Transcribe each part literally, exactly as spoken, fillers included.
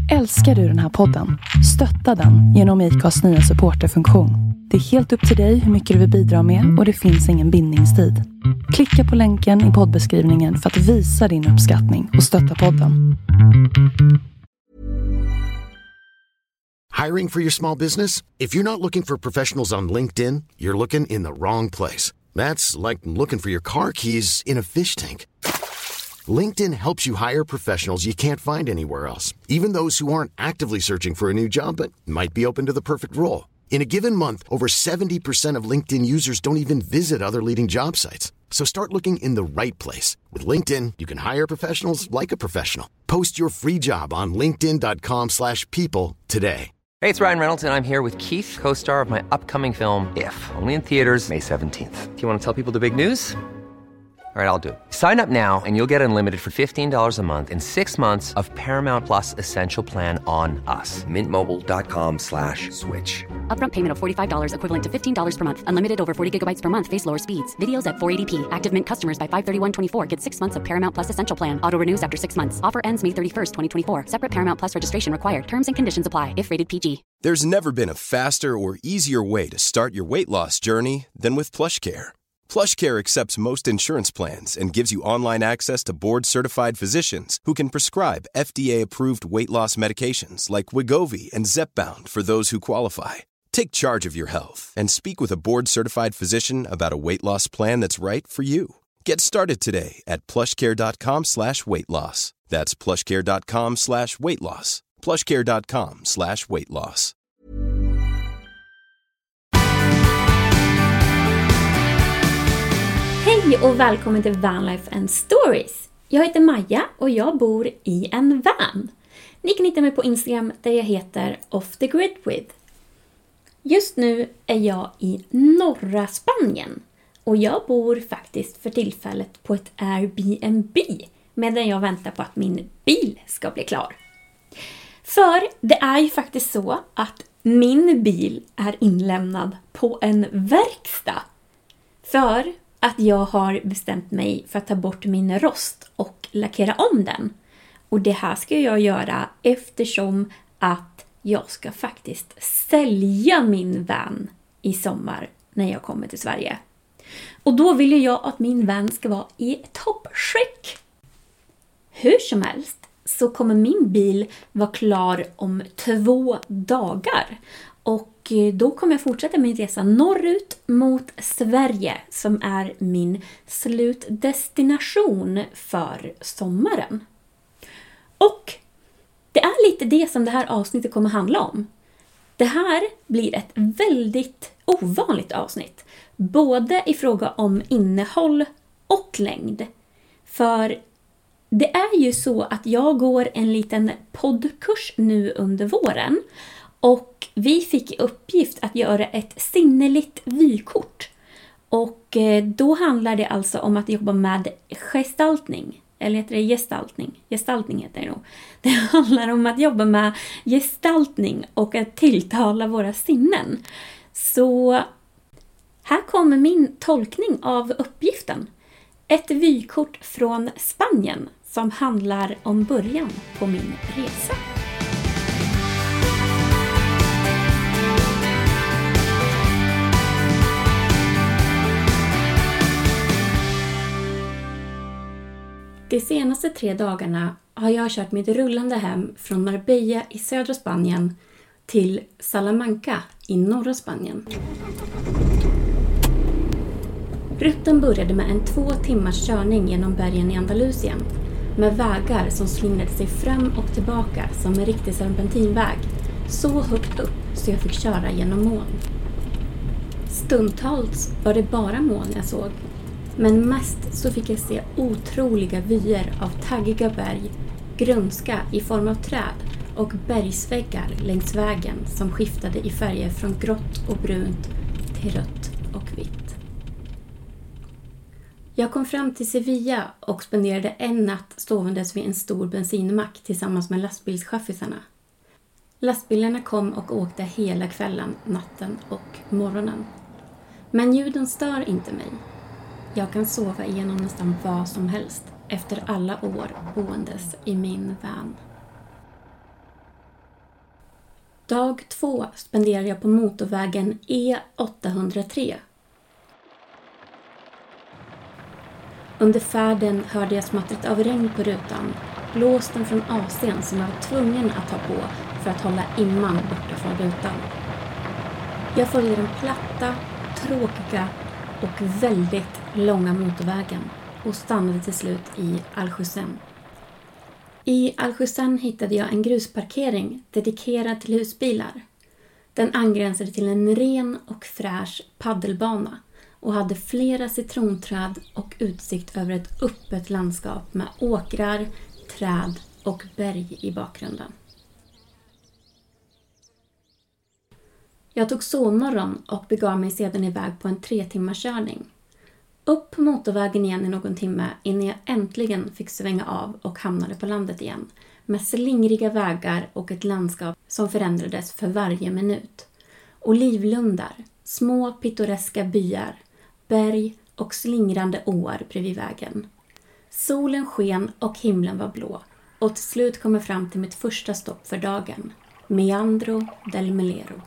Älskar du den här podden? Stötta den genom ICAs nya supporterfunktion. Det är helt upp till dig hur mycket du vill bidra med och det finns ingen bindningstid. Klicka på länken i poddbeskrivningen för att visa din uppskattning och stötta podden. Hiring for your small business? If you're not looking for professionals on LinkedIn, you're looking in the wrong place. That's like looking for your car keys in a fish tank. LinkedIn helps you hire professionals you can't find anywhere else, even those who aren't actively searching for a new job but might be open to the perfect role. In a given month, over seventy percent of LinkedIn users don't even visit other leading job sites. So start looking in the right place. With LinkedIn, you can hire professionals like a professional. Post your free job on linkedin dot com slash people today. Hey, it's Ryan Reynolds, and I'm here with Keith, co-star of my upcoming film, If, only in theaters May seventeenth. Do you want to tell people the big news? All right, I'll do it. Sign up now and you'll get unlimited for fifteen dollars a month and six months of Paramount Plus Essential Plan on us. Mint Mobile dot com slash switch. Upfront payment of forty-five dollars equivalent to fifteen dollars per month. Unlimited over forty gigabytes per month. Face lower speeds. Videos at four eighty p. Active Mint customers by five thirty-one twenty-four get six months of Paramount Plus Essential Plan. Auto renews after six months. Offer ends May thirty-first, twenty twenty-four. Separate Paramount Plus registration required. Terms and conditions apply if rated P G. There's never been a faster or easier way to start your weight loss journey than with PlushCare. PlushCare accepts most insurance plans and gives you online access to board-certified physicians who can prescribe F D A-approved weight loss medications like Wegovy and Zepbound for those who qualify. Take charge of your health and speak with a board-certified physician about a weight loss plan that's right for you. Get started today at plushcare.com slash weight loss. That's plushcare.com slash weight loss. plushcare.com slash weight loss. Hej och välkommen till Vanlife and Stories. Jag heter Maja och jag bor i en van. Ni kan hitta mig på Instagram där jag heter Off the Grid With. Just nu är jag i norra Spanien och jag bor faktiskt för tillfället på ett Airbnb medan jag väntar på att min bil ska bli klar. För det är ju faktiskt så att min bil är inlämnad på en verkstad. För att jag har bestämt mig för att ta bort min rost och lackera om den. Och det här ska jag göra eftersom att jag ska faktiskt sälja min van i sommar när jag kommer till Sverige. Och då vill jag att min van ska vara i toppskick. Hur som helst så kommer min bil vara klar om två dagar. Och då kommer jag fortsätta min resa norrut mot Sverige som är min slutdestination för sommaren. Och det är lite det som det här avsnittet kommer handla om. Det här blir ett väldigt ovanligt avsnitt. Både i fråga om innehåll och längd. För det är ju så att jag går en liten poddkurs nu under våren. Och vi fick i uppgift att göra ett sinneligt vykort. Och då handlar det alltså om att jobba med gestaltning. Eller heter det gestaltning? Gestaltning heter det nog. Det handlar om att jobba med gestaltning och att tilltala våra sinnen. Så här kommer min tolkning av uppgiften. Ett vykort från Spanien som handlar om början på min resa. De senaste tre dagarna har jag kört mitt rullande hem från Marbella i södra Spanien till Salamanca i norra Spanien. Rutten började med en två timmars körning genom bergen i Andalusien med vägar som slingrade sig fram och tillbaka som en riktig serpentinväg, så högt upp så jag fick köra genom moln. Stundtals var det bara moln jag såg. Men mest så fick jag se otroliga vyer av taggiga berg, grönska i form av träd och bergsväggar längs vägen som skiftade i färger från grått och brunt till rött och vitt. Jag kom fram till Sevilla och spenderade en natt ståendes vid en stor bensinmack tillsammans med lastbilschaffisarna. Lastbilarna kom och åkte hela kvällen, natten och morgonen. Men ljuden stör inte mig. Jag kan sova igenom nästan vad som helst efter alla år boendes i min van. Dag två spenderar jag på motorvägen E åttahundratre. Under färden hörde jag smattret av regn på rutan, blåsten från A C:n som jag var tvungen att ta på för att hålla imman borta från rutan. Jag följde den platta, tråkiga och väldigt långa motorvägen och stannade till slut i Aljusen. I Aljusen hittade jag en grusparkering dedikerad till husbilar. Den angränsade till en ren och fräsch paddelbana och hade flera citronträd och utsikt över ett öppet landskap med åkrar, träd och berg i bakgrunden. Jag tog sovmorgon och begav mig sedan iväg på en tre timmars körning. Upp på motorvägen igen i någon timme innan jag äntligen fick svänga av och hamnade på landet igen. Med slingriga vägar och ett landskap som förändrades för varje minut. Olivlundar, små pittoreska byar, berg och slingrande åar bredvid vägen. Solen sken och himlen var blå och till slut kom jag fram till mitt första stopp för dagen. Meandro del Melero.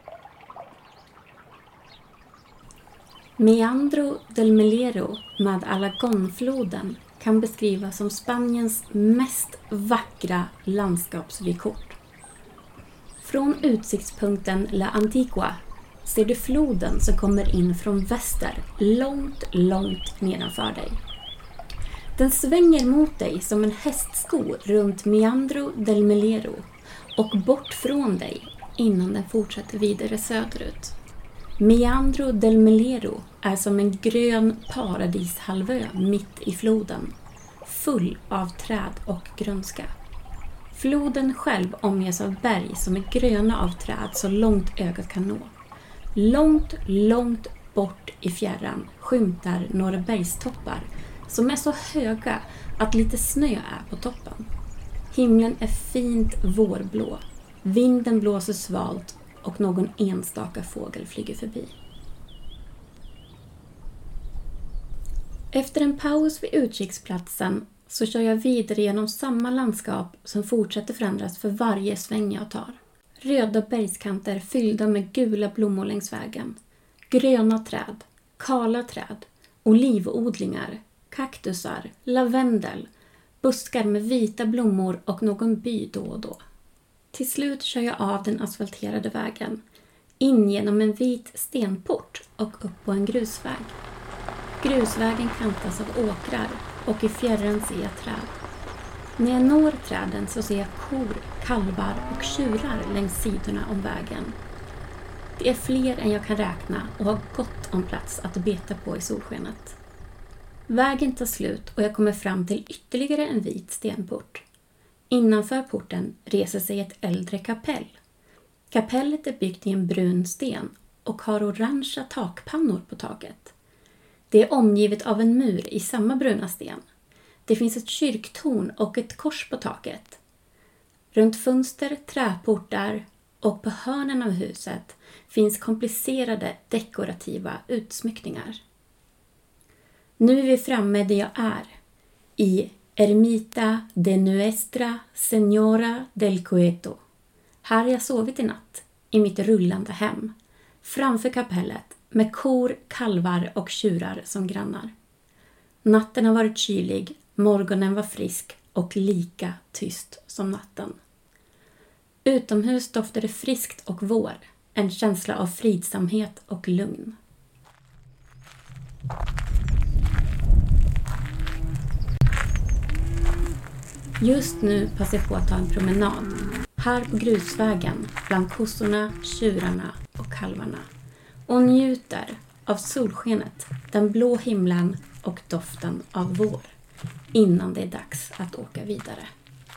Meandro del Melero med Alagonfloden kan beskrivas som Spaniens mest vackra landskapsvykort. Från utsiktspunkten La Antigua ser du floden som kommer in från väster långt, långt nedanför dig. Den svänger mot dig som en hästsko runt Meandro del Melero och bort från dig innan den fortsätter vidare söderut. Meandro del Melero är som en grön paradishalvö mitt i floden, full av träd och grönska. Floden själv omges av berg som är gröna av träd så långt ögat kan nå. Långt, långt bort i fjärran skymtar några bergstoppar som är så höga att lite snö är på toppen. Himlen är fint vårblå, vinden blåser svalt och någon enstaka fågel flyger förbi. Efter en paus vid utkiksplatsen så kör jag vidare genom samma landskap som fortsätter förändras för varje sväng jag tar. Röda bergskanter fyllda med gula blommor längs vägen. Gröna träd, kala träd, olivodlingar, kaktusar, lavendel, buskar med vita blommor och någon by då och då. Till slut kör jag av den asfalterade vägen, in genom en vit stenport och upp på en grusväg. Grusvägen kantas av åkrar och i fjärran ser jag träd. När jag når träden så ser jag kor, kalvar och tjurar längs sidorna om vägen. Det är fler än jag kan räkna och har gott om plats att beta på i solskenet. Vägen tar slut och jag kommer fram till ytterligare en vit stenport. Innanför porten reser sig ett äldre kapell. Kapellet är byggt i en brun sten och har orangea takpannor på taket. Det är omgivet av en mur i samma bruna sten. Det finns ett kyrktorn och ett kors på taket. Runt fönster, träportar och på hörnen av huset finns komplicerade dekorativa utsmyckningar. Nu är vi framme där jag är, i Ermita de Nuestra Señora del Cueto. Här har jag sovit i natt, i mitt rullande hem, framför kapellet med kor, kalvar och tjurar som grannar. Natten har varit kylig, morgonen var frisk och lika tyst som natten. Utomhus doftar det friskt och vår, en känsla av fridsamhet och lugn. Just nu passar jag på att ta en promenad, här på grusvägen bland kossorna, tjurarna och kalvarna, och njuter av solskenet, den blå himlen och doften av vår, innan det är dags att åka vidare.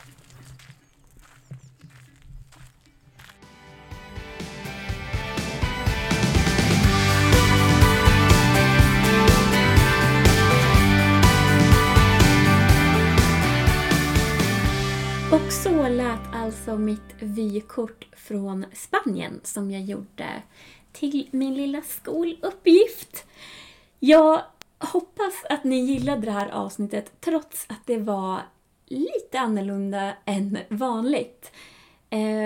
Och så lät alltså mitt vykort från Spanien som jag gjorde till min lilla skoluppgift. Jag hoppas att ni gillade det här avsnittet trots att det var lite annorlunda än vanligt.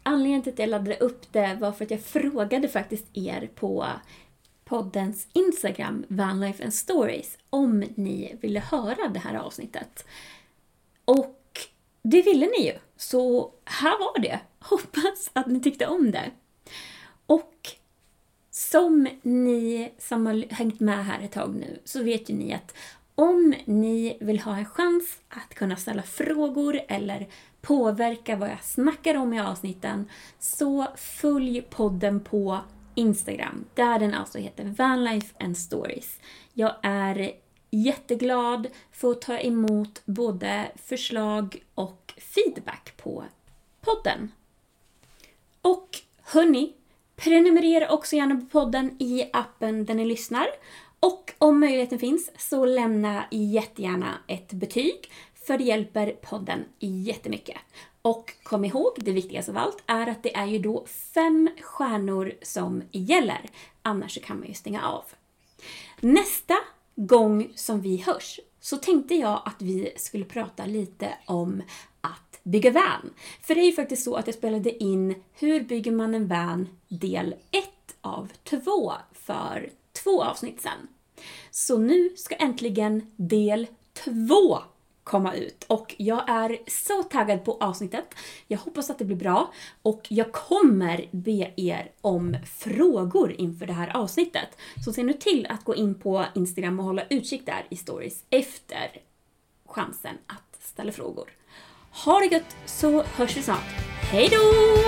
Anledningen till att jag laddade upp det var för att jag frågade faktiskt er på poddens Instagram, Vanlife and Stories, om ni ville höra det här avsnittet. Och det ville ni ju, så här var det. Hoppas att ni tyckte om det. Och som ni som har hängt med här ett tag nu, så vet ju ni att om ni vill ha en chans att kunna ställa frågor eller påverka vad jag snackar om i avsnitten, så följ podden på Instagram, där den alltså heter Vanlife and Stories. Jag är jätteglad för att ta emot både förslag och feedback på podden. Och hörni, prenumerera också gärna på podden i appen där ni lyssnar. Och om möjligheten finns så lämna jättegärna ett betyg, för det hjälper podden jättemycket. Och kom ihåg, det viktigaste av allt är att det är ju då fem stjärnor som gäller. Annars så kan man ju stänga av. Nästa gång som vi hörs så tänkte jag att vi skulle prata lite om att bygga van. För det är ju faktiskt så att jag spelade in Hur bygger man en van del ett av två för två avsnitt sedan. Så nu ska äntligen del två komma ut. Och jag är så taggad på avsnittet. Jag hoppas att det blir bra. Och jag kommer be er om frågor inför det här avsnittet. Så se nu till att gå in på Instagram och hålla utkik där i stories efter chansen att ställa frågor. Ha det gött, så hörs vi snart. Hej då!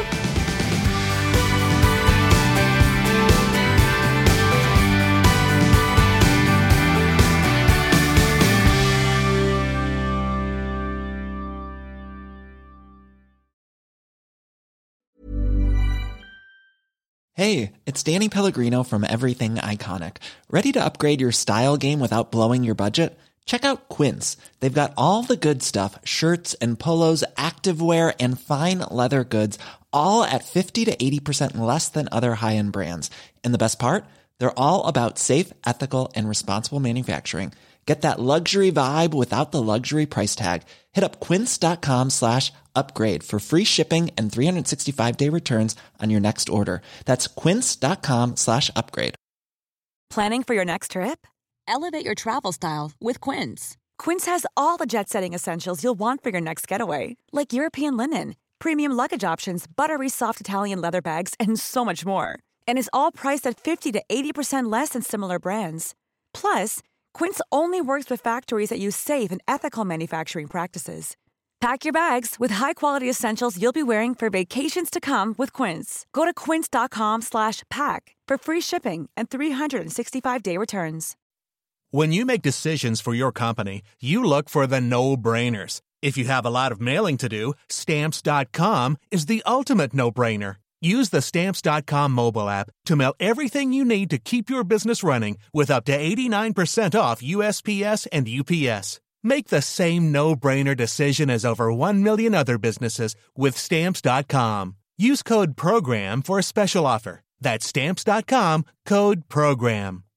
Hey, it's Danny Pellegrino from Everything Iconic. Ready to upgrade your style game without blowing your budget? Check out Quince. They've got all the good stuff, shirts and polos, activewear, and fine leather goods, all at fifty to eighty percent less than other high-end brands. And the best part? They're all about safe, ethical, and responsible manufacturing. Get that luxury vibe without the luxury price tag. Hit up quince.com slash upgrade for free shipping and three sixty-five day returns on your next order. That's quince.com slash upgrade. Planning for your next trip? Elevate your travel style with Quince. Quince has all the jet-setting essentials you'll want for your next getaway, like European linen, premium luggage options, buttery soft Italian leather bags, and so much more. And is all priced at fifty to eighty percent less than similar brands. Plus, Quince only works with factories that use safe and ethical manufacturing practices. Pack your bags with high-quality essentials you'll be wearing for vacations to come with Quince. Go to quince.com slash pack for free shipping and three sixty-five day returns. When you make decisions for your company, you look for the no-brainers. If you have a lot of mailing to do, Stamps dot com is the ultimate no-brainer. Use the Stamps dot com mobile app to mail everything you need to keep your business running with up to eighty-nine percent off U S P S and U P S. Make the same no-brainer decision as over one million other businesses with Stamps dot com. Use code PROGRAM for a special offer. That's Stamps dot com, code PROGRAM.